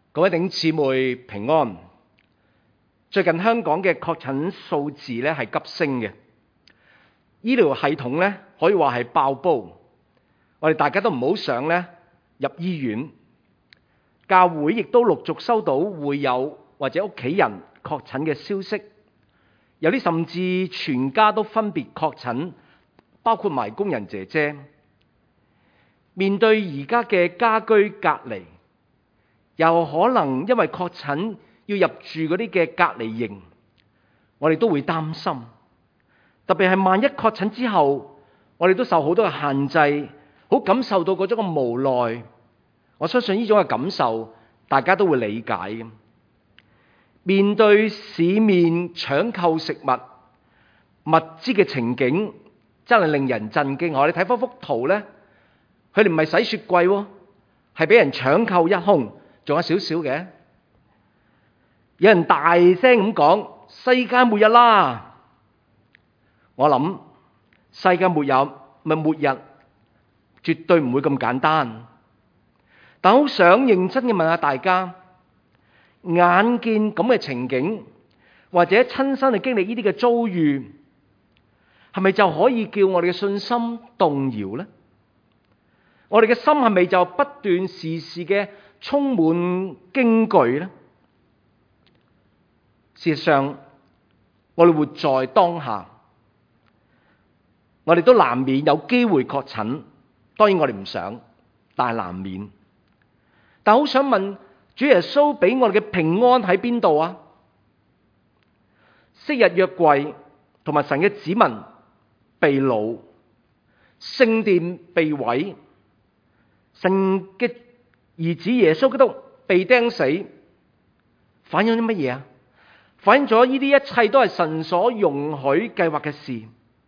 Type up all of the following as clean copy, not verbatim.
各位弟兄姊妹平安。最近香港嘅確診數字咧係急升嘅，醫療系統咧可以話係爆煲。我哋大家都唔好想咧入醫院。教會亦都陸續收到會友或者屋企人確診嘅消息，有啲甚至全家都分別確診，包括埋工人姐姐。面對而家嘅家居隔離，又可能因為確診要入住嗰啲嘅隔離營，我哋都會擔心。特別係萬一確診之後，我哋都受好多嘅限制，好感受到嗰種嘅無奈。我相信呢種嘅感受，大家都會理解嘅。面對市面搶購食物、物資嘅情景，真係令人震驚。我哋睇翻幅圖呢，佢哋唔係洗雪櫃喎，係俾人搶購一空。仲有少少嘅，有人大聲咁講：世界末日啦！我諗世界末日絕對唔會咁簡單。但好想認真嘅問下大家，眼見咁嘅情景，或者親身去經歷呢啲嘅遭遇，係咪就可以叫我哋嘅信心動搖呢？我哋嘅心係咪就不斷時時嘅充滿驚懼呢？事實上，我哋活在當下，我哋都難免有機會確診。當然我哋唔想，但係難免。但好想問，主耶穌俾我哋嘅平安喺邊度啊？昔日約櫃同埋神嘅子民被擄，聖殿被毀，神嘅兒子耶穌基督被釘死，反映咗乜嘢啊？反映咗呢啲一切都係神所容許計劃嘅事。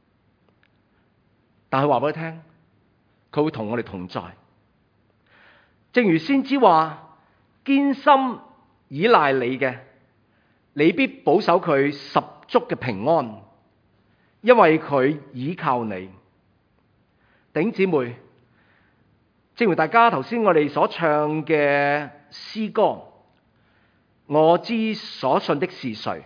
但係話俾佢聽，佢會同我哋同在。正如先知話：堅心倚賴你嘅，你必保守佢十足嘅平安，因為佢倚靠你。弟兄姊妹，正如大家頭先我哋所唱嘅詩歌，我知所信的是誰。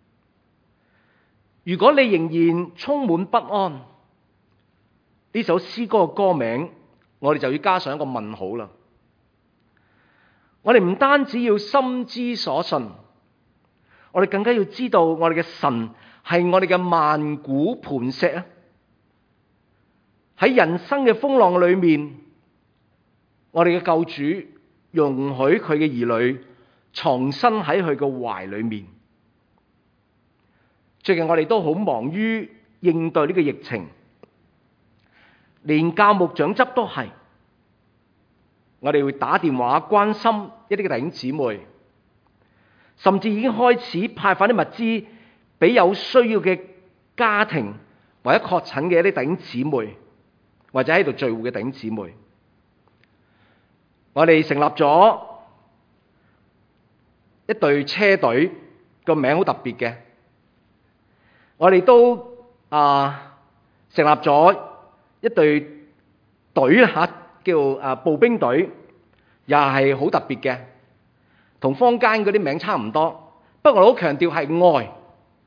如果你仍然充滿不安，呢首詩歌嘅歌名，我哋就要加上一個問號啦。我哋唔單止要心知所信，我哋更加要知道我哋嘅神係我哋嘅萬古磐石啊！喺人生嘅風浪裏面，我哋嘅救主容許佢嘅兒女藏身喺佢嘅懷裏面。最近我哋都好忙於應對呢個疫情，連教牧長執都係。我哋會打電話關心一啲嘅弟兄姊妹，甚至已經開始派發啲物資俾有需要嘅家庭或者確診嘅一啲弟兄姊妹，或者喺度聚會嘅弟兄姊妹。我哋成立咗一隊車隊，個名好特別嘅。我哋都成立咗一隊隊叫步兵隊，又係好特別嘅，同坊間嗰啲名差唔多。不過我好強調係愛，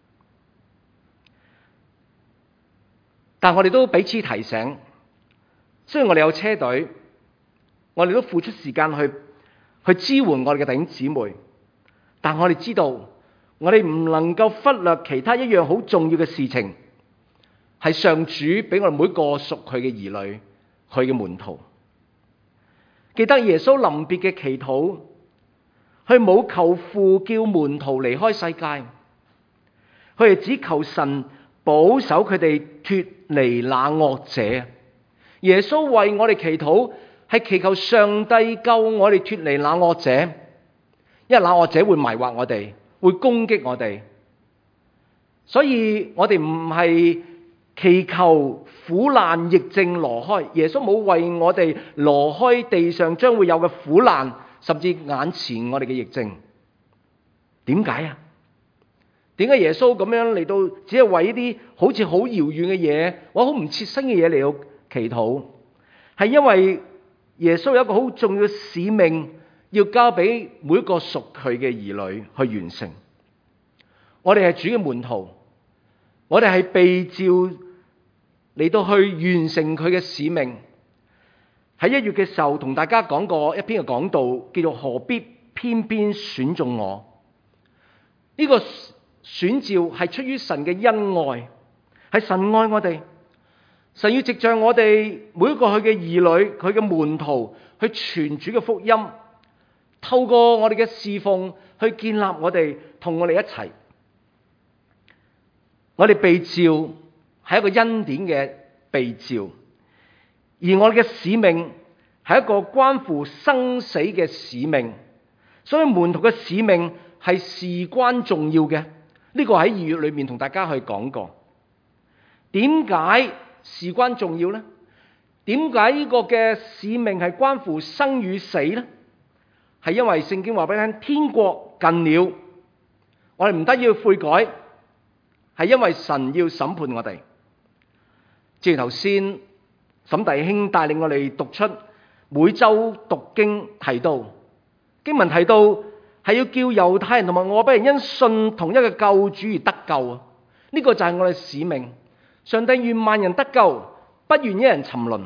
但我哋都彼此提醒。雖然我哋有車隊，我哋都付出時間去支援我哋嘅弟兄姊妹，但我哋知道，我哋唔能夠忽略其他一樣好重要嘅事情，係上主俾我哋每個屬佢嘅兒女，佢嘅門徒。記得耶穌臨別嘅祈禱，佢冇求父叫門徒離開世界，佢係只求神保守佢哋脫離那惡者。耶穌為我哋祈禱，係祈求上帝救我哋脫離那惡者，因為那惡者會迷惑我哋，會攻擊我哋。所以我哋唔係祈求苦難疫症挪開，耶穌冇為我哋挪開地上將會有嘅苦難，甚至眼前我哋嘅疫症。點解啊？點解耶穌咁樣嚟到，只係為呢啲好似好遙遠嘅嘢，或好唔切身嘅嘢嚟到祈禱？係因為耶穌有一個好重要嘅使命， 要交俾每一個屬佢嘅兒女去完成。我哋係主嘅門徒，我哋係被召嚟到去完成佢嘅使命。喺1月嘅時候同大家講過一篇嘅講道，叫做何必偏偏選中我。呢個選召係出於神嘅恩愛，係神愛我哋，神要藉着我哋每一個佢嘅兒女，佢嘅門徒去傳主嘅福音，透過我哋嘅侍奉去建立我哋，同我哋一齊。我哋被召係一個恩典嘅被召，而我哋嘅使命係一個關乎生死嘅使命，所以門徒嘅使命係事關重要嘅。呢個喺2月裏面同大家去講過。點解事關重要呢？點解呢個嘅使命係關乎生與死呢？係因為聖經話俾你聽，天國近了，我哋唔得要悔改，係因為神要審判我哋。正如頭先沈弟兄帶領我哋讀出每周讀經提到，經文提到係要叫猶太人同埋外邦人因信同一個救主而得救啊！呢個就係我哋使命。上帝願萬人得救，不願一人沉淪。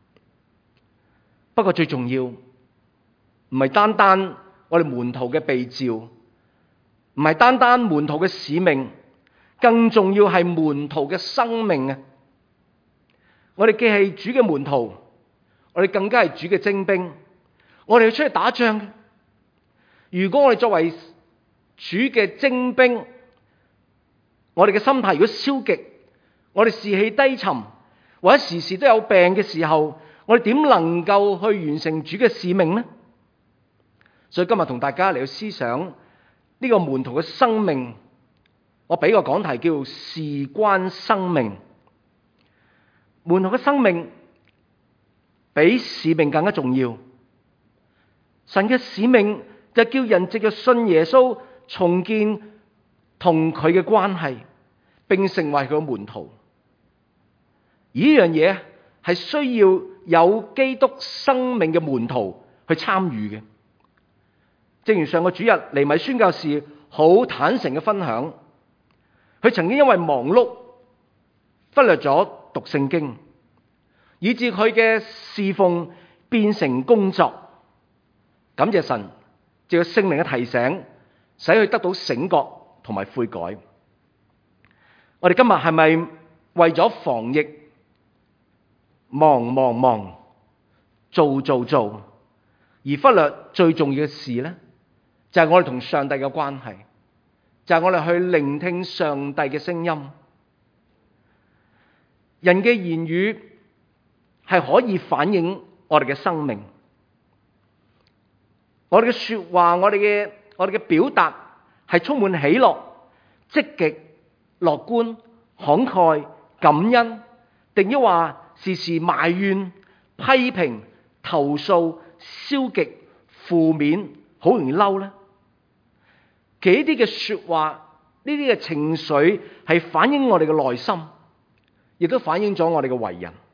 不過最重要，唔係單單我哋門徒嘅被召，唔係單單門徒嘅使命，更重要係門徒嘅生命啊！我哋既係主嘅門徒，我哋更加係主嘅精兵，我哋要出去打仗嘅。如果我哋作為主嘅精兵，我哋嘅心態如果消極，我哋士氣低沉，或者時時都有病嘅時候，我哋點能夠去完成主嘅使命呢？所以今日同大家嚟到思想呢個門徒嘅生命，我俾個講題叫事關生命。門徒嘅生命比使命更加重要。神嘅使命就叫人藉着信耶穌重建同佢嘅關係，並成為佢嘅門徒。而呢樣嘢係需要有基督生命嘅門徒去參與嘅。正如上個主日黎米宣教士好坦誠嘅分享，佢曾經因為忙碌忽略咗讀聖經，以致佢嘅侍奉變成工作。感謝神藉着聖靈嘅提醒，使佢得到醒覺同埋悔改。我哋今日係咪為咗防疫忙，做，而忽略最重要嘅事呢？就係我哋同上帝嘅關係，就係我哋去聆聽上帝嘅聲音。人嘅言語係可以反映我哋嘅生命，我哋嘅說話，我哋嘅表達係充滿喜樂、積極、樂觀、慷慨、感恩，定抑或時時埋怨、批評、投訴、消極、負面，好容易嬲呢？其實呢啲嘅說話，呢啲嘅情緒係反映我哋嘅內心，亦都反映咗我哋嘅為人。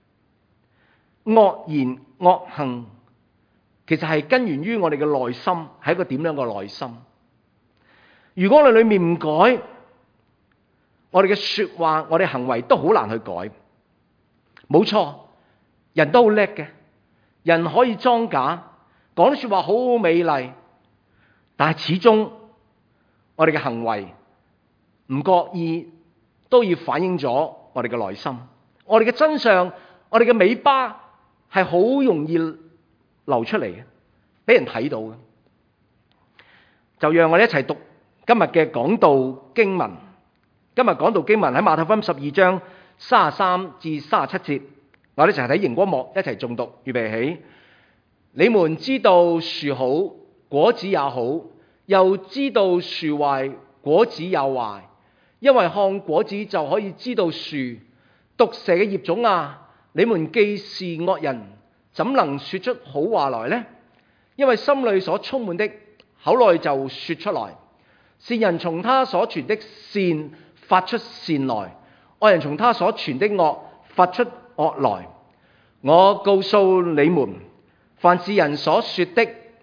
惡言惡行其實係根源於我哋嘅內心，係一個點樣嘅內心。如果我哋裏面唔改，我哋嘅說話，我哋行為都好難去改。冇錯，人都好叻嘅，人可以裝假，講啲說話好好美麗，但係始終我哋嘅行為唔覺意都要反映咗我哋嘅內心。我哋嘅真相，我哋嘅尾巴係好容易流出嚟嘅，俾人睇到嘅。就讓我哋一齊讀今日嘅講道經文。今日講道經文喺馬太福音12章33至37節，我哋一齊睇熒光幕，一齊誦讀。預備起。你們知道樹好，果子也好，又知道樹壞，果子也壞，因為看果子就可以知道樹。毒蛇嘅業種啊，你們既是惡人，怎能說出好話來呢？因為心裏所充滿的，口內就說出來。善人從他所傳的善發出善來，惡人從他所傳的惡發出惡來。我告訴你們，凡是人所說的，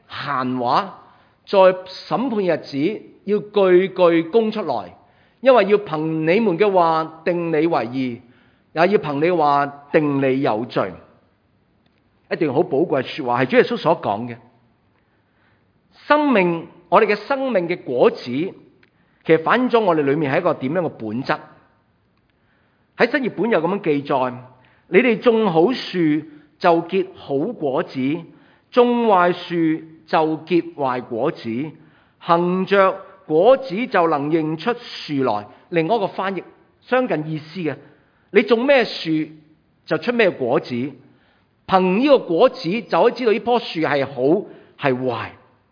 閒話，在審判日子要句句供出來，因為要憑你們嘅話定你為義，也要憑你話定你有罪。一段好寶貴嘅說話，係主耶穌所講嘅。生命，我哋嘅生命嘅果子，其實反映咗我哋裏面係一個點樣嘅本質。喺新譯本有咁樣記載：你哋種好樹就結好果子，種壞樹就結壞果子。行着果子就能認出樹來。另外一個翻譯相近意思嘅，你種咩樹就出咩果子。憑呢個果子就可以知道呢棵樹係好係壞。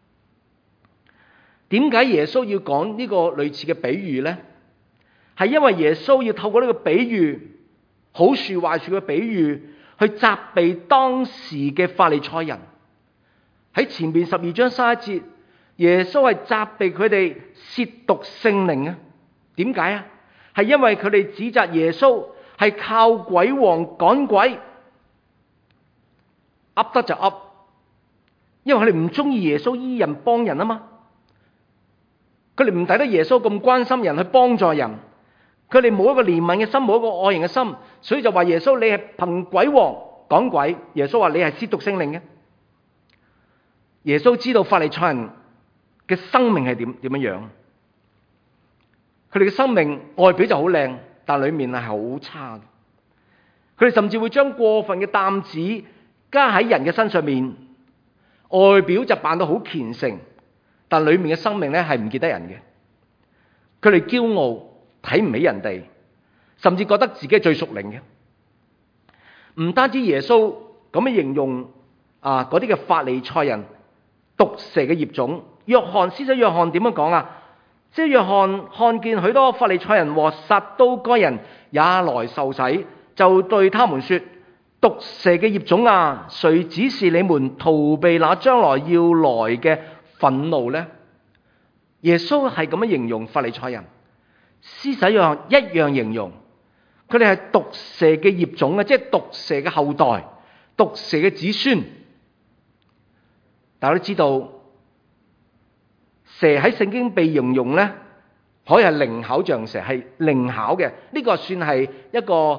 點解耶穌要講呢個類似嘅比喻呢？係因為耶穌要透過呢個比喻，好樹壞樹嘅比喻，去責備當時嘅法利賽人。喺前面12章31節，耶穌係責備佢哋褻瀆聖靈啊。點解啊？係因為佢哋指責耶穌係靠鬼王趕鬼。噏得就噏，因為佢哋唔中意耶穌醫人幫人啊嘛，佢哋唔抵得耶穌咁關心人去幫助人，佢哋冇一個憐憫嘅心，冇一個愛人嘅心，所以就話耶穌你係憑鬼王趕鬼。耶穌話你係褻瀆聖靈嘅。耶穌知道法利賽人嘅生命係點樣，佢哋嘅生命外表就好靚，但裏面係好差嘅。佢哋甚至會將過分嘅擔子加喺人嘅身上面，外表就扮到好虔誠，但裏面嘅生命咧係唔見得人嘅。佢哋驕傲，睇唔起人哋，甚至覺得自己係最屬靈嘅。唔單止耶穌咁樣形容嗰啲嘅法利賽人毒蛇嘅業種，施洗約翰點樣講啊？即係約翰看見許多法利賽人和撒都該人也來受洗，就對他們說：毒蛇嘅業種啊，誰指示你們逃避那將來要來嘅憤怒呢？耶穌係咁樣形容法利賽人，施洗約翰一樣形容佢哋係毒蛇嘅業種啊，即係毒蛇嘅後代，毒蛇嘅子孫。大家都知道，蛇喺聖經被形容咧，可以係靈巧像蛇，係靈巧嘅。呢個算係一個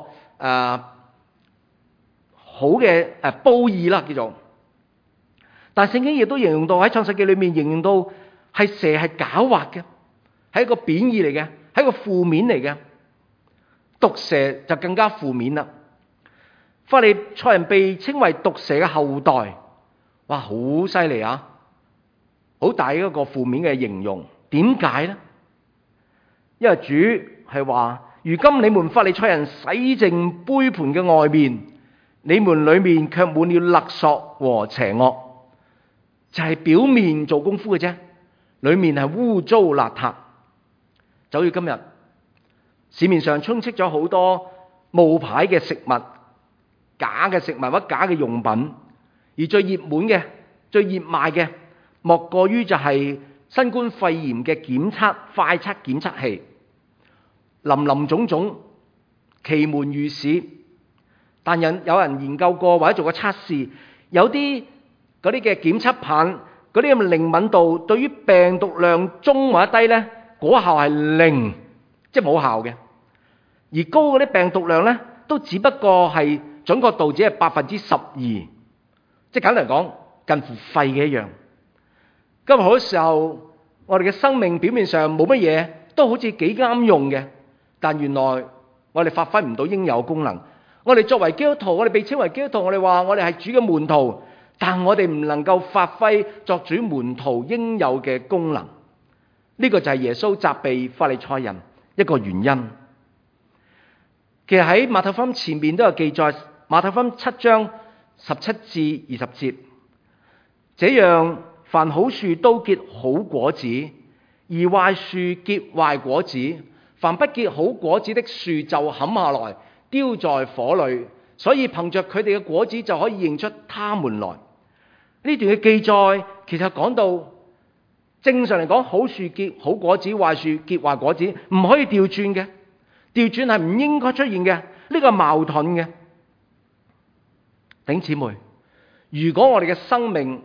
好嘅褒義啦，叫做。但係聖經亦都形容到喺創世記裏面形容到係蛇係狡猾嘅，係一個貶義嚟嘅，係一個負面嚟嘅。毒蛇就更加負面啦。法利賽人被稱為毒蛇嘅後代，哇，好犀利啊！好大一個負面嘅形容。點解呢？因為主係話：如今你們法利賽人洗淨杯盤嘅外面，你們裏面卻滿了勒索和邪惡。就係表面做功夫嘅啫，裏面係污糟邋遢。就好似今日市面上充斥咗好多冒牌嘅食物、假嘅食物或者假嘅用品，而最熱門嘅、最熱賣嘅，莫過於就係新冠肺炎嘅快測檢測器，林林總總，奇門如市。但有人研究過或者做過測試，有啲嗰啲嘅檢測棒嗰啲咁嘅靈敏度，對於病毒量中或者低咧，果效係0，即係冇效嘅。而高嗰啲病毒量咧，都只不過係準確度只係12%，即係簡單嚟講，近乎廢嘅一樣。今日好多時候，我哋嘅生命表面上冇乜嘢，都好似幾啱用嘅，但原來我哋發揮唔到應有功能。我哋作為基督徒，我哋被稱為基督徒，我哋話我哋係主嘅門徒，但我哋唔能夠發揮作主門徒應有嘅功能。呢個就係耶穌責備法利賽人一個原因。其實喺馬太福音前面都有記載，馬太福音7章17至20節，這樣凡好樹都結好果子，而壞樹結壞果子。凡不結好果子的樹就砍下來，丟在火裏。所以憑着佢哋嘅果子就可以認出他們來。呢段嘅記載其實講到，正常嚟講，好樹結好果子，壞樹結壞果子，唔可以調轉嘅。調轉係唔應該出現嘅，呢個係矛盾嘅。弟兄姊妹，如果我哋嘅生命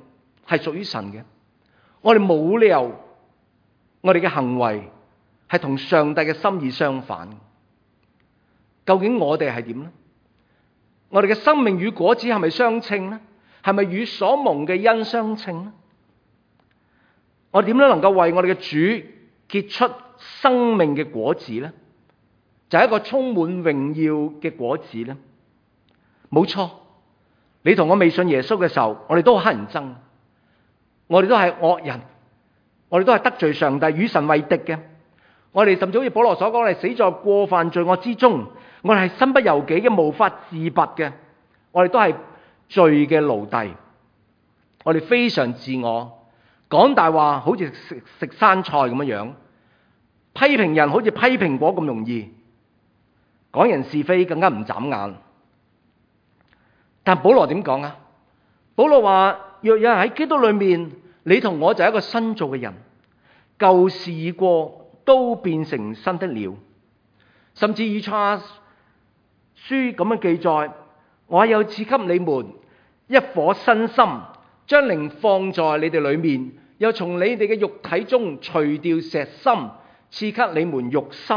係屬於神嘅，我哋冇理由我哋嘅行為係同上帝嘅心意相反。究竟我哋係點呢？我哋嘅生命與果子係咪相稱呢？係咪與所蒙嘅恩相稱呢？我哋點樣能夠為我哋嘅主結出生命嘅果子呢？就係一個充滿榮耀嘅果子呢？冇錯，你同我未信耶穌嘅時候，我哋都係乞人憎，我哋都係惡人，我哋都係得罪上帝、與神為敵嘅。我哋甚至好似保羅所講，我哋死在過犯罪惡之中，我哋係身不由己嘅，無法自拔嘅。我哋都係罪嘅奴隸，我哋非常自我，講大話好似食生菜咁樣，批評人好似批蘋果咁容易，講人是非更加唔眨眼。但保羅點講啊？保羅話：若有人喺基督裏面，你同我就係一個新造嘅人，舊事已過，都變成新的了。甚至以賽亞書咁樣記載：我有賜給你們一顆新心，將靈放在你哋裏面，又從你哋嘅肉體中除掉石心，賜給你們肉心。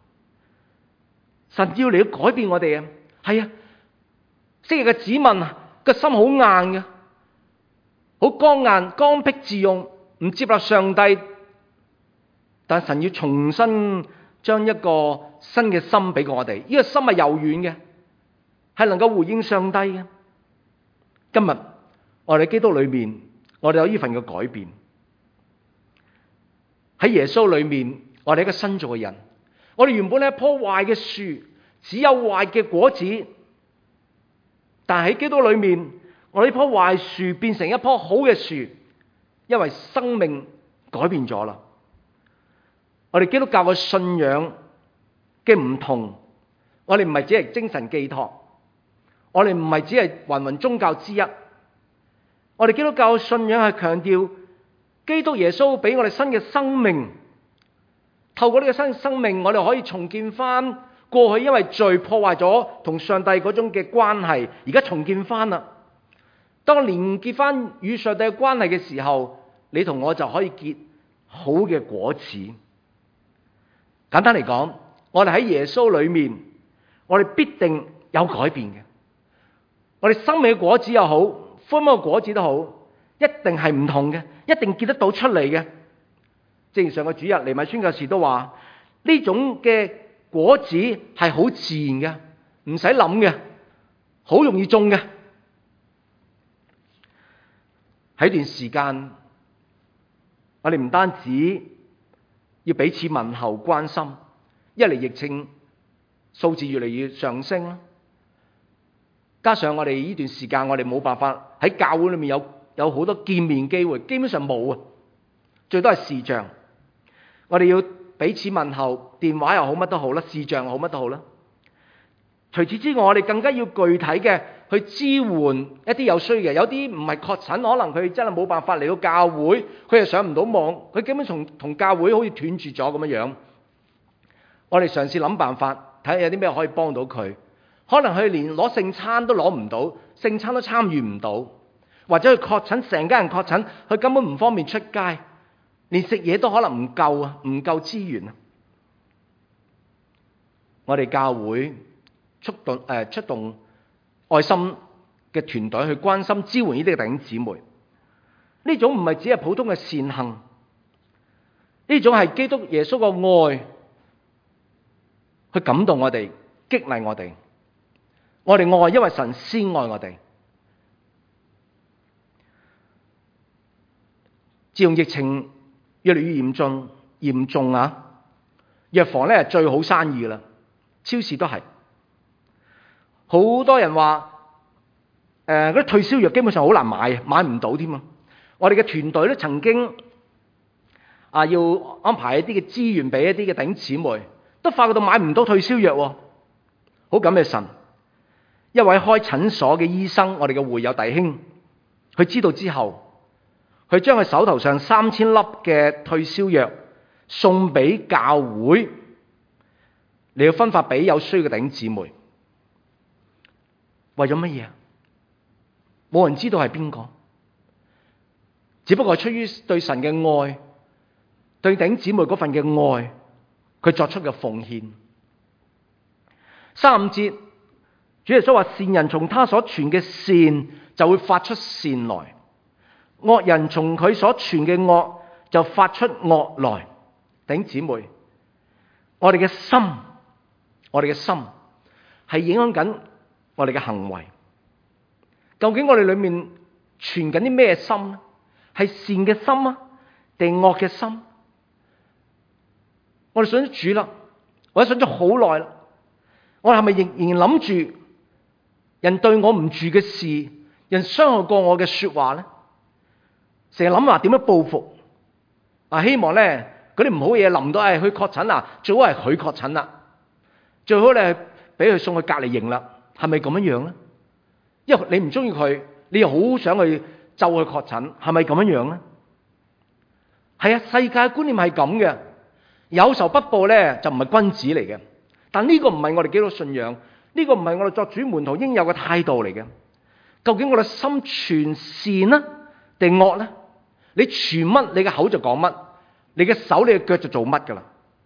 神要嚟到改變我哋啊！係啊，昔日嘅子民個心好硬嘅，好剛硬，剛愎自用，唔接納上帝。但神要重新將一個新嘅心俾我哋，呢個心係柔軟嘅，係能夠回應上帝嘅。今日我哋喺基督裏面，我哋有呢份嘅改變。喺耶穌裏面，我哋係一個新造嘅人。我哋原本係一棵壞嘅樹，只有壞嘅果子。但係喺基督裏面，我哋呢棵壞樹變成一棵好嘅樹，因為生命改變咗啦。我哋基督教嘅信仰嘅唔同，我哋唔係只係精神寄託，我哋唔係只係芸芸宗教之一。我哋基督教嘅信仰係強調基督耶穌俾我哋新嘅生命，透過呢個新生命，我哋可以重建翻過去因為罪破壞咗同上帝嗰種嘅關係，而家重建翻啦。當連結翻與上帝嘅關係嘅時候，你同我就可以結好嘅果子。簡單嚟講，我哋喺耶穌裏面，我哋必定有改變嘅。我哋生命嘅果子又好，歡樂嘅果子都好，一定係唔同嘅，一定結得到出嚟嘅。正如上個主日黎米宣教士都話，呢種嘅果子係好自然嘅，唔使諗嘅，好容易種嘅。喺段時間，我哋唔單止要彼此問候關心，一嚟疫情數字越嚟越上升啦，加上我哋呢段時間我哋冇辦法喺教會裏面有好多見面機會，基本上冇啊，最多係視像。我哋要彼此問候，電話又好，乜都好啦，視像又好，乜都好啦。除此之外，我哋更加要具體嘅去支援一啲有需嘅，有啲唔係確診，可能佢真係冇辦法嚟到教會，佢又上唔到網，佢基本同教會好似斷絕咗咁樣。我哋嘗試諗辦法，睇下有啲咩可以幫到佢。可能佢連攞聖餐都攞唔到，聖餐都參與唔到，或者佢確診，成家人確診，佢根本唔方便出街，連食嘢都可能唔夠啊，唔夠資源啊。我哋教會出動愛心嘅團隊去關心支援呢啲嘅弟兄姊妹，呢種唔係只係普通嘅善行，呢種係基督耶穌嘅愛去感動我哋，激勵我哋。我哋愛，因為神先愛我哋。自從疫情越嚟越嚴重啊，藥房咧係最好生意啦，超市都係。好多人話嗰啲退燒藥基本上好難買，買唔到添啊！我哋嘅團隊咧曾經要安排一啲嘅資源俾一啲嘅弟兄姊妹，都發覺到買唔到退燒藥喎。好感謝神，一位開診所嘅醫生，我哋嘅會友弟兄，佢知道之後，佢將佢手頭上3000粒嘅退燒藥送俾教會，嚟要分發俾有需要嘅弟兄姊妹。為咗乜嘢？冇人知道係邊個。 只不過出於對神嘅愛，對弟兄姊妹嗰份嘅愛，佢作出嘅奉獻。35節，主耶穌話：善人從他所傳嘅善就會發出善來，惡人從佢所傳嘅惡就發出惡來。弟兄姊妹，我哋嘅心係影響緊我哋嘅行為。究竟我哋裏面存緊啲咩心呢？係善嘅心啊，定惡嘅心？我哋信咗主啦，或者信咗好耐啦，我哋係咪仍然諗住人對我唔住嘅事，人傷害過我嘅說話呢？成日諗話點樣報復啊？希望咧嗰啲唔好嘢臨到佢確診啦，最好係佢確診啦，最好咧俾佢送去隔離營啦，係咪咁樣樣咧？因為你唔中意佢，你又好想去就佢確診，係咪咁樣樣咧？係啊，世界觀念係咁嘅，有仇不報咧就唔係君子嚟嘅。但呢個唔係我哋基督信仰，呢個唔係我哋作主門徒應有嘅態度嚟嘅。究竟我哋心存善啊定惡咧？你傳乜，你嘅口就講乜，你嘅手你嘅腳就做乜噶啦。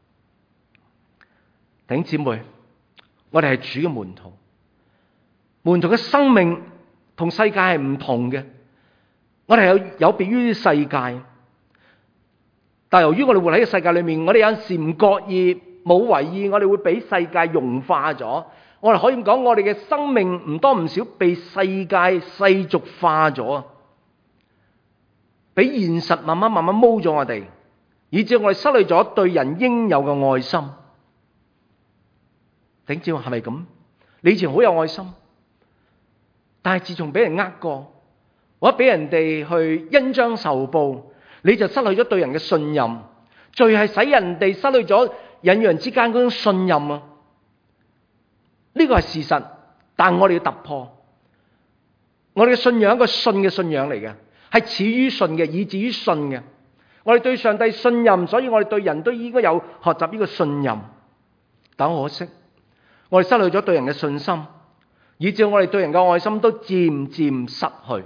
弟兄姊妹，我哋係主嘅門徒，門徒嘅生命同世界係唔同嘅。我哋有別於世界，但由於我哋活喺個世界裏面，我哋有陣時唔覺意冇為意，我哋會俾世界融化咗。我哋可以咁講，我哋嘅生命唔多唔少被世界世俗化咗，俾現實慢慢摸咗我哋，以致我哋失去咗對人應有嘅愛心。頂住係咪咁？你以前好有愛心，但係自從俾人呃過，或者俾人哋去恩將仇報，你就失去咗對人嘅信任。罪係使人哋失去咗人與人之間嗰種信任啊！呢個係事實，但我哋要突破。我哋嘅信仰係一個信嘅信仰嚟嘅，係始於信嘅，以至於信嘅。我哋對上帝信任，所以我哋對人都應該有學習呢個信任。但可惜，我哋失去咗對人嘅信心，以致我哋對人嘅愛心都漸漸失去。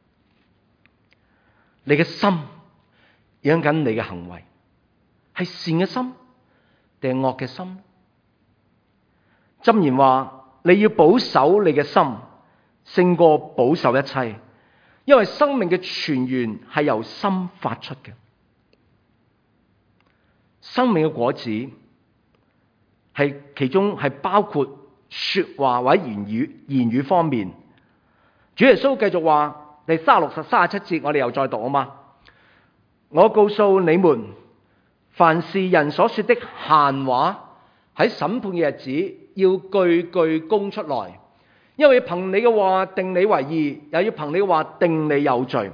你嘅心影響緊你嘅行為，係善嘅心定係惡嘅心？箴言話：你要保守你嘅心，勝過保守一切，因為生命嘅泉源係由心發出嘅。生命嘅果子係其中係包括說話或者言語方面。主耶穌繼續話，第36、37節，我哋又再讀啊嘛。我告訴你們，凡是人所說的閒話，喺審判嘅日子要句句供出來，因為要憑你嘅話定你為義，又要憑你嘅話定你有罪。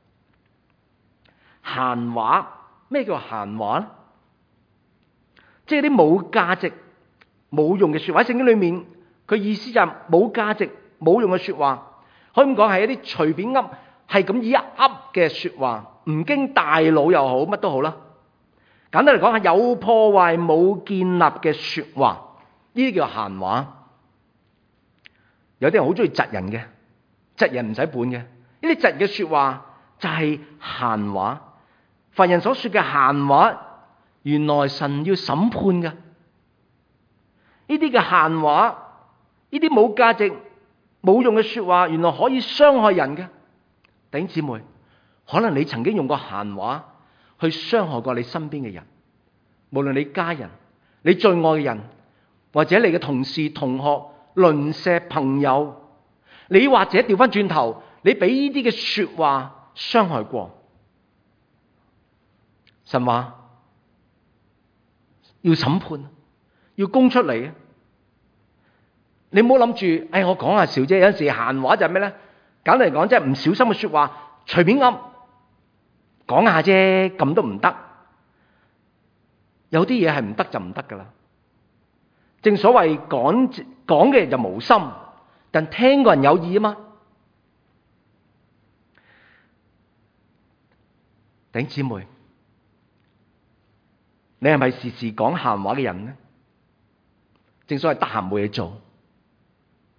閒話，咩叫閒話咧？即係啲冇價值、冇用嘅說話。喺聖經裏面，佢意思就係冇價值、冇用嘅說話，可以咁講係一啲隨便噏，係咁一噏嘅說話，唔經大腦又好，乜都好啦。簡單嚟講係有破壞、冇建立嘅說話，呢啲叫閒話。有啲人好中意窒人嘅，窒人唔使本嘅，呢啲窒人嘅說話就係閒話。凡人所說嘅閒話，原來神要審判嘅。呢啲嘅閒話，呢啲冇價值、冇用嘅說話，原來可以傷害人嘅。弟兄姊妹，可能你曾經用過閒話去傷害過你身邊嘅人，無論你家人、你最愛嘅人，或者你嘅同事、同學、鄰舍、朋友，你或者調翻轉頭，你俾呢啲嘅說話傷害過。神話要審判，要供出嚟。你唔好諗住，我講下笑啫。有陣時閒話就係咩咧？簡單嚟講，即係唔小心嘅說話，隨便噏，講下啫，咁都唔得。有啲嘢係唔得就唔得噶啦。正所謂講嘅人就無心，但聽個人有意啊嘛。弟兄姊妹，你係咪時時講閒話嘅人呢？正所謂得閒冇嘢做，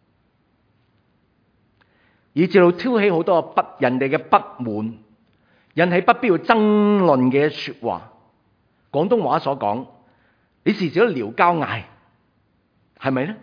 以至到挑起好多人哋嘅不滿， 引起不必要爭論嘅說話。廣東話所講，你時時都撩交嗌，係咪呢？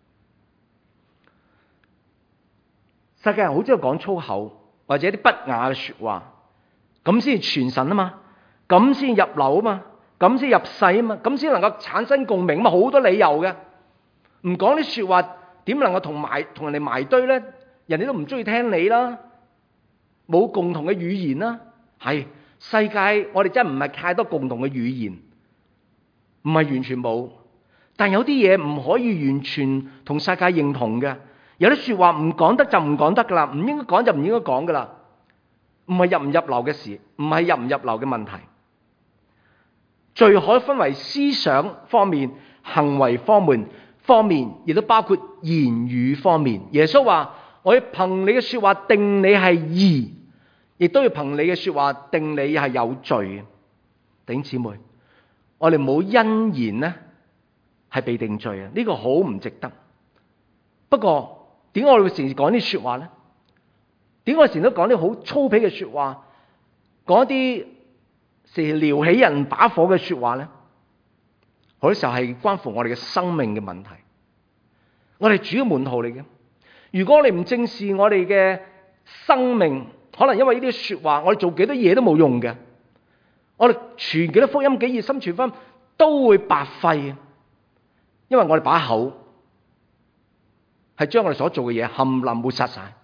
世界人好中意講粗口或者啲不雅嘅說話，咁先傳神啊嘛，咁先入流啊嘛，咁先入世啊嘛，咁先能夠產生共鳴啊嘛，好多理由嘅。唔講啲說話，點能夠同人哋埋堆呢？人哋都唔中意聽你啦，冇共同嘅語言啦。係世界，我哋真係唔係太多共同嘅語言，唔係完全冇，但有啲嘢唔可以完全同世界認同嘅。有啲說話唔講得就唔講得噶啦，唔應該講就唔應該講噶啦，唔係入唔入流嘅事，唔係入唔入流嘅問題。罪可以分為思想方面、行為方面，亦都包括言語方面。耶穌話：我要憑你嘅說話定你係義，亦都要憑你嘅說話定你係有罪。弟兄姊妹，我哋冇因言呢係被定罪啊！呢個好唔值得。不過點解我哋會成日講啲說話呢？點解我成日都講啲好粗鄙嘅說話，講啲成日撩起人把火嘅說話呢？好多時候係關乎我哋嘅生命嘅問題。我哋主要門徒嚟嘅，如果我哋唔正視我哋嘅生命，可能因為呢啲說話，我哋做幾多嘢都冇用嘅。我哋傳幾多福音、幾熱心傳福音都會白費，因為我哋把口係將我哋所做嘅嘢冚唪唥抹殺晒。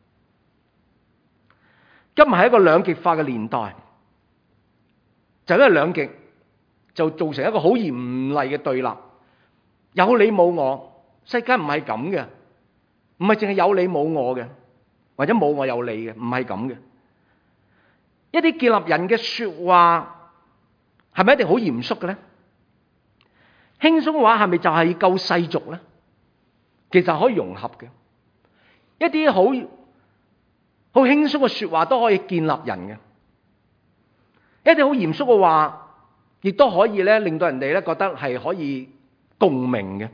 今日係一個兩極化嘅年代，就因為兩極就造成一個好嚴厲嘅對立，有你冇我。世界唔係咁嘅，唔係淨係有你冇我嘅，或者冇我有你嘅，唔係咁嘅。一啲建立人嘅說話係咪一定好嚴肅嘅咧？輕鬆嘅話係咪就係夠世俗咧？其實可以融合嘅，一啲好輕鬆嘅說話都可以建立人嘅，一啲好嚴肅嘅話亦都可以咧令到人哋咧覺得係可以共鳴嘅。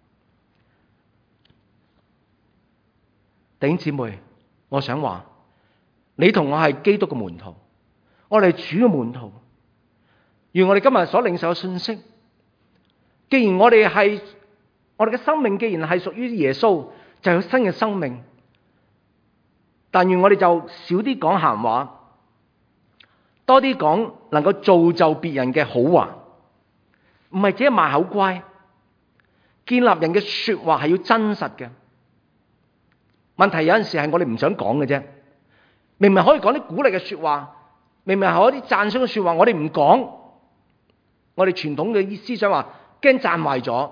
弟兄姊妹，我想話你同我係基督嘅門徒，我哋係主嘅門徒。願我哋今日所領受嘅信息，既然我哋嘅生命既然係屬於耶穌，就有新嘅生命。但願我哋就少啲講閒話，多啲講能夠造就別人嘅好話，唔係只係賣口乖。建立人嘅說話係要真實嘅。問題有陣時係我哋唔想講嘅啫，明明可以講啲鼓勵嘅說話，明明係可以啲讚賞嘅說話，我哋唔講。我哋傳統嘅思想話驚讚壞咗。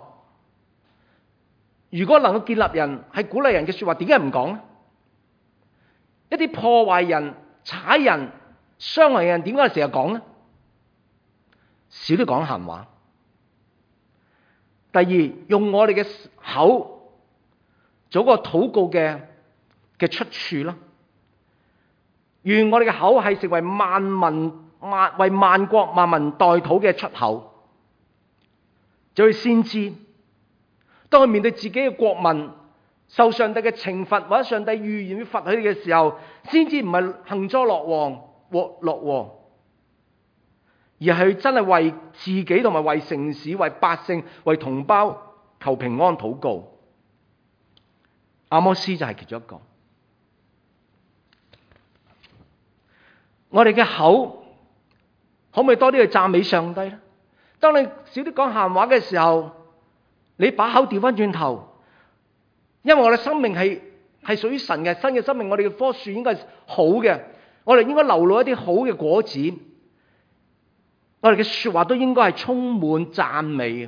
如果能夠建立人係鼓勵人嘅說話，點解唔講呢？一啲破壞人、踩人、傷害人，點解成日講呢？少啲講閒話。第二，用我哋嘅口做個禱告嘅出處啦。願我哋嘅口係成為為萬國萬民代禱嘅出口。就去先知，當佢面對自己嘅國民受上帝嘅懲罰，或者上帝預言要罰佢哋嘅時候，先知唔係幸災樂禍，而係真係為自己同埋為城市、為百姓、為同胞求平安禱告。阿摩司就係其中一個。我哋嘅口可唔可以多啲去讚美上帝呢？當你少啲講閒話嘅時候，你把口調翻轉頭，因為我哋生命係屬於神嘅新嘅生命，我哋嘅棵樹應該係好嘅，我哋應該流露一啲好嘅果子，我哋嘅說話都應該係充滿讚美嘅。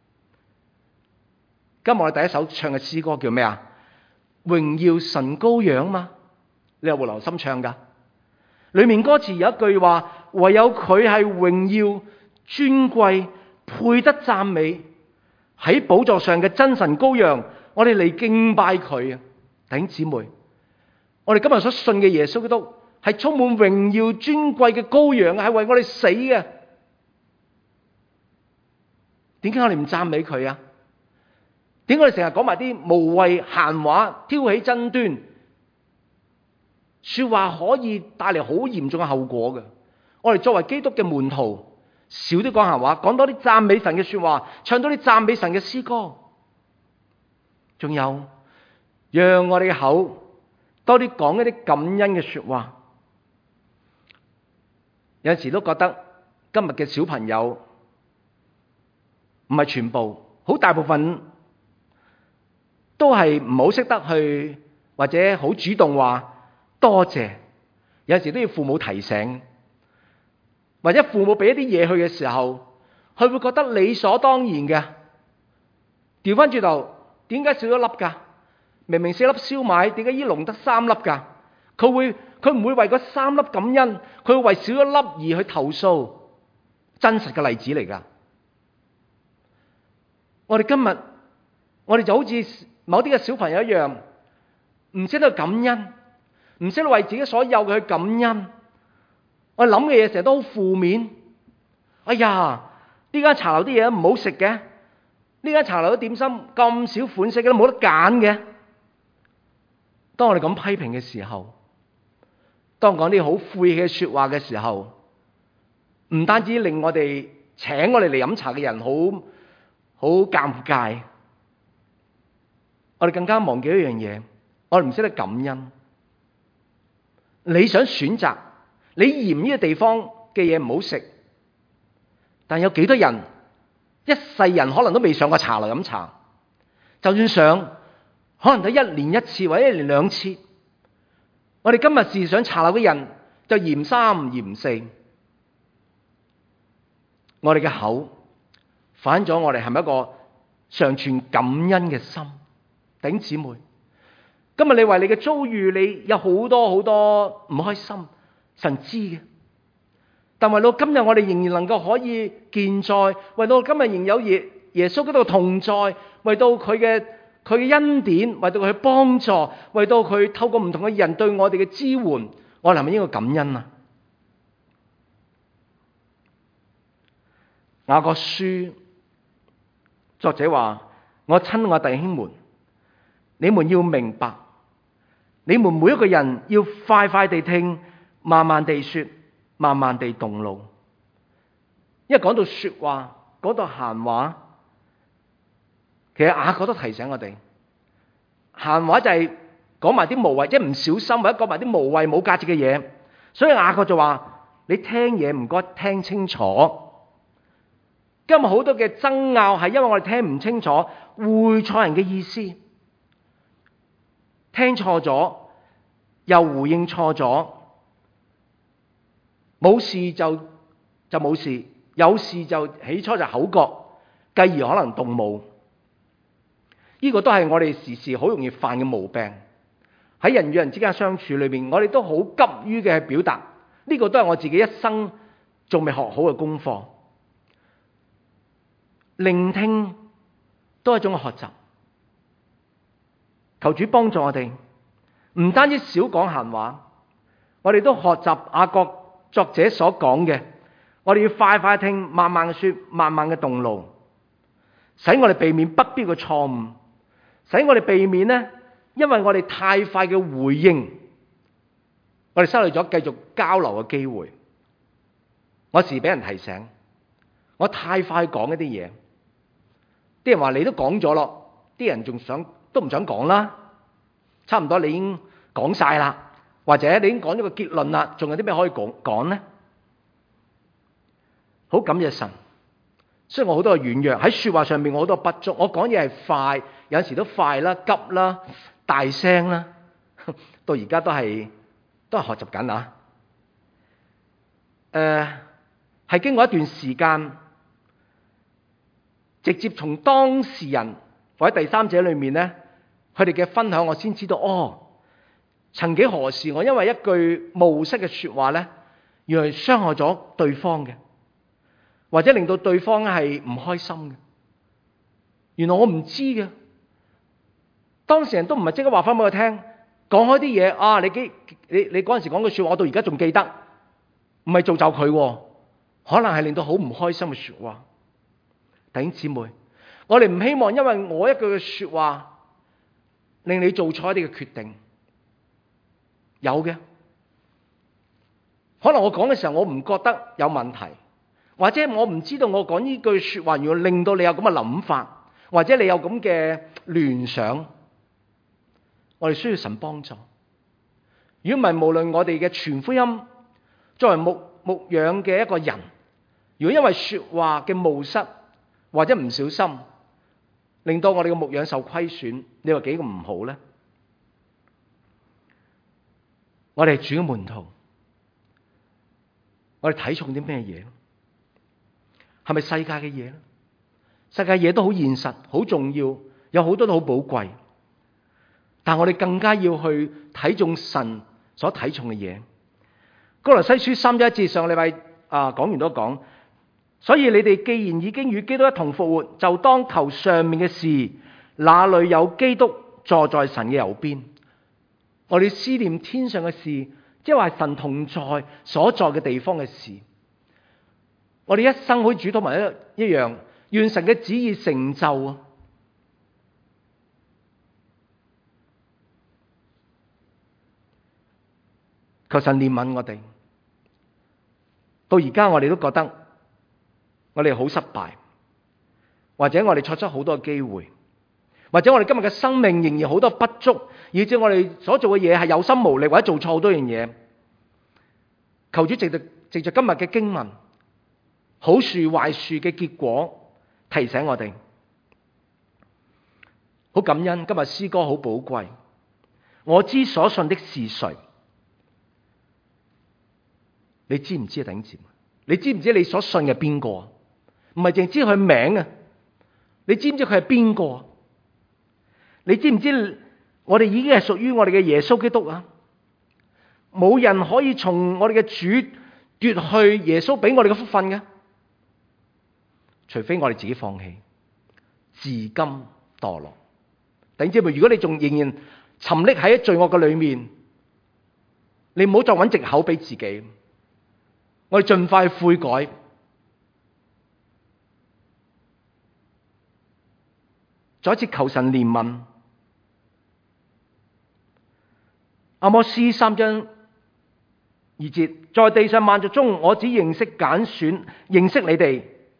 今日我哋第一首唱嘅詩歌叫咩啊？榮耀神羔羊嘛，你有冇留心唱噶？裏面歌詞有一句話：唯有佢係榮耀尊貴，配得讚美，喺寶座上嘅真神羔羊，我哋嚟敬拜佢啊！弟兄姊妹，我哋今日所信嘅耶穌基督係充滿榮耀尊貴嘅羔羊，係為我哋死嘅。點解我哋唔讚美佢啊？點解我哋成日講埋啲無謂閒話，挑起爭端？ 說話可以帶嚟好嚴重嘅後果嘅。我哋作為基督嘅門徒，少啲講閒話，講多啲讚美神嘅說話，唱多啲讚美神嘅詩歌。仲有，讓我哋嘅口多啲講一啲感恩嘅說話。有陣時都覺得今日嘅小朋友唔係全部，好大部分都係唔好識得去，或者好主動話多謝。有陣時都要父母提醒，或者父母俾一啲嘢佢嘅時候，佢會覺得理所當然嘅。調翻轉頭，點解少咗粒㗎？明明4粒燒賣，點解依籠得3粒㗎？佢唔會為嗰3粒感恩，佢會為少咗粒而去投訴。真實嘅例子嚟㗎。我哋今日，我哋就好似某啲嘅小朋友一樣，唔識得感恩，唔識得為自己所有嘅去感恩。我哋諗嘅嘢成日都好負面。哎呀，呢間茶樓啲嘢唔好食嘅，呢間茶樓嘅點心咁少款式嘅都冇得揀嘅。當我哋咁批評嘅時候，當講啲好晦氣嘅說話嘅時候，唔單止令我哋請我哋嚟飲茶嘅人好尷尬，我哋更加忘記一樣嘢，我哋唔識得感恩。你想選擇，你嫌呢個地方嘅嘢唔好食，但有幾多人一世人可能都未上過茶樓飲茶，就算上，可能都1年1次或者1年2次。我哋今日時上茶樓嘅人就嫌3嫌4。我哋嘅口反咗我哋係咪一個常存感恩嘅心？弟兄姊妹，今日你為你嘅遭遇，你有好多唔開心，神知嘅。但為到今日我哋仍然能夠可以健在，為到今日仍有耶穌基督同在，為到佢嘅恩典，為到佢幫助，為到佢透過唔同嘅人對我哋嘅支援，我哋係咪應該感恩啊？雅各書作者話：我親愛弟兄們，你們要明白，你們每一個人要快快地聽，慢慢地說，慢慢地動怒。因為講到說話，講到閒話，其實雅各都提醒我哋，閒話就係講埋啲無謂，即係唔小心或者講埋啲無謂冇價值嘅嘢。所以雅各就話：你聽嘢唔該聽清楚。今日好多嘅爭拗係因為我哋聽唔清楚會錯人嘅意思，聽錯咗又回應錯咗，冇事就冇事，有事就起初就口角，繼而可能動武。呢個都係我哋時時好容易犯嘅毛病。喺人與人之間相處裏面，我哋都好急於嘅表達，呢個都係我自己一生仲未學好嘅功課。聆聽都係一種學習，求主幫助我哋，唔單止少講閒話，我哋都學習雅各作者所講嘅，我哋要快快聽，慢慢嘅說，慢慢嘅動怒，使我哋避免不必嘅錯誤，使我哋避免呢，因為我哋太快嘅回應，我哋失去咗繼續交流嘅機會。我時俾人提醒，我太快講一啲嘢。啲人話你都講咗咯，啲人都唔想講啦，差唔多你已經講晒啦，或者你已經講咗個結論啦，仲有啲咩可以講呢？好感謝神，雖然我好多軟弱喺說話上面，我好多不足，我講嘢係快，有陣時都快啦、急啦、大聲啦，到而家都係學習緊啊。係經過一段時間。直接從當事人或者第三者裏面呢，佢哋嘅分享，我先知道曾幾何時我因為一句冒失嘅說話呢，原來傷害咗對方嘅，或者令到對方係唔開心嘅。原來我唔知嘅，當事人都唔係即刻話翻俾我聽，講開啲嘢啊！你嗰陣時講嘅說話，我到而家仲記得，唔係造就佢，可能係令到好唔開心嘅說話。弟兄姊妹，我哋唔希望因為我一句嘅說話令你做錯一啲嘅決定。有嘅， 可能我講嘅時候我唔覺得有問題，或者我唔知道我講呢句說話要令到你有咁嘅諗法，或者你有咁嘅聯想，我哋需要神幫助。如果唔係，無論我哋嘅傳福音，作為牧養嘅一個人，如果因為說話嘅冒失或者唔小心，令到我哋嘅牧養受虧損，你話幾咁唔好呢？我哋係主嘅門徒，我哋睇重啲咩嘢？係咪世界嘅嘢咧？世界嘢都好現實，好重要，有好多都好寶貴，但我哋更加要去睇重神所睇重嘅嘢。哥羅西書3章1節，上個禮拜講完都講，所以你哋既然已經與基督一同復活，就當求上面嘅事，那裏有基督坐在神嘅右邊。我哋思念天上嘅事，即係話神同在所在嘅地方嘅事。我哋一生好似主禱文一樣，願神嘅旨意成就啊！求神憐憫我哋。到而家我哋都覺得我哋好失敗，或者我哋錯失好多機會，或者我哋今日嘅生命仍然好多不足，以致我哋所做嘅嘢係有心無力，或者做錯好多樣嘢。求主藉着今日嘅經文，好樹壞樹嘅結果提醒我哋。好感恩今日詩歌好寶貴。我知所信的是誰？你知唔知啊？弟兄姊妹，你知唔知你所信嘅邊個？唔係淨知佢名啊！你知唔知佢係邊個？你知唔知我哋已經係屬於我哋嘅耶穌基督啊？冇人可以從我哋嘅主奪去耶穌俾我哋嘅福分嘅，除非我哋自己放棄，自甘墮落。弟兄姊妹，如果你仲仍然沉溺喺罪惡嘅裏面，你唔好再揾藉口俾自己。我哋盡快悔改，再一次求神憐憫。阿摩司3章2節，在地上萬族中，我只認識揀選，認識你哋。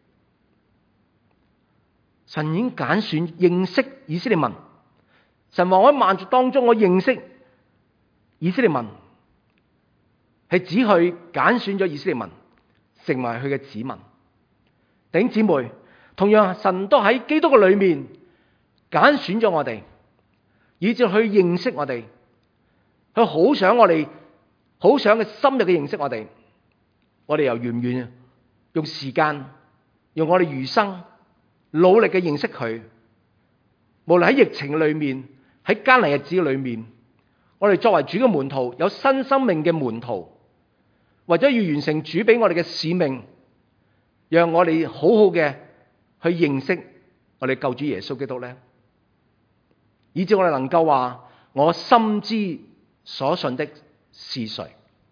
神已經揀選認識以色列民。神話我喺萬族當中，我認識以色列民。係指佢揀選咗以色列民成為佢嘅子民。弟兄姊妹，同樣神都喺基督嘅裏面揀選咗我哋，以致去認識我哋。佢好想我哋，好想嘅深入嘅認識我哋。我哋又願唔願意用時間，用我哋餘生努力嘅認識佢？無論喺疫情裏面，喺艱難日子裏面，我哋作為主嘅門徒，有新生命嘅門徒，為咗要完成主俾我哋嘅使命，讓我哋好好嘅去認識我哋救主耶穌基督咧，以致我哋能夠話我深知所信的是誰。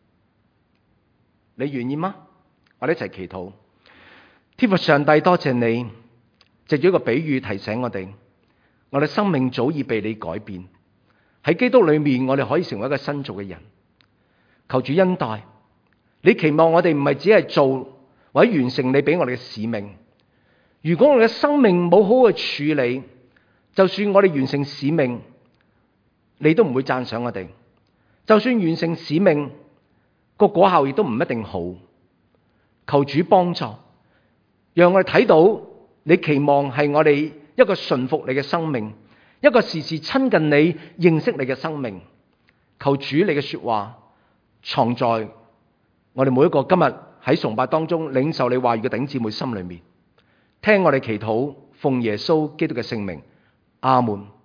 你願意嗎？我哋一齊祈禱。天父上帝，多謝你藉住一個比喻提醒我哋，我哋生命早已被你改變，喺基督裏面我哋可以成為一個新造嘅人。求主恩待，你期望我哋唔係只係做或者完成你俾我哋嘅使命。如果我哋嘅生命冇好好去處理，就算我哋完成使命，你都唔會讚賞我哋。就算完成使命，個果效亦都唔一定好。求主幫助，讓我哋睇到你期望係我哋一個順服你嘅生命，一個時時親近你、認識你嘅生命。求主你嘅說話藏在我哋每一個今日喺崇拜當中領受你話語嘅弟兄姊妹心裏面，聽我哋祈禱，奉耶穌基督嘅聖名，阿門。